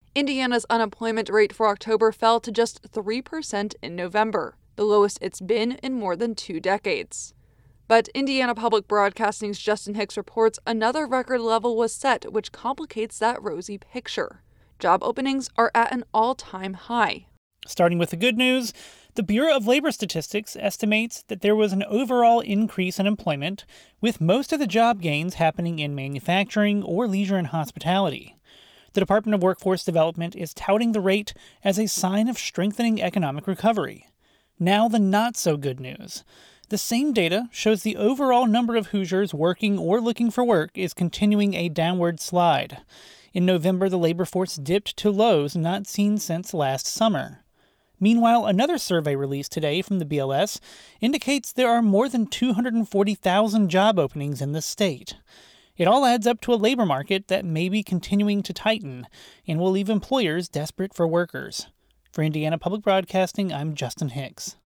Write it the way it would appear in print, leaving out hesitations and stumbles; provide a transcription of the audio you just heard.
Indiana's unemployment rate for October fell to just 3% in November, the lowest it's been in more than 2 decades. But Indiana Public Broadcasting's Justin Hicks reports another record level was set, which complicates that rosy picture. Job openings are at an all-time high. Starting with the good news, the Bureau of Labor Statistics estimates that there was an overall increase in employment, with most of the job gains happening in manufacturing or leisure and hospitality. The Department of Workforce Development is touting the rate as a sign of strengthening economic recovery. Now the not-so-good news. The same data shows the overall number of Hoosiers working or looking for work is continuing a downward slide. In November, the labor force dipped to lows not seen since last summer. Meanwhile, another survey released today from the BLS indicates there are more than 240,000 job openings in the state. It all adds up to a labor market that may be continuing to tighten and will leave employers desperate for workers. For Indiana Public Broadcasting, I'm Justin Hicks.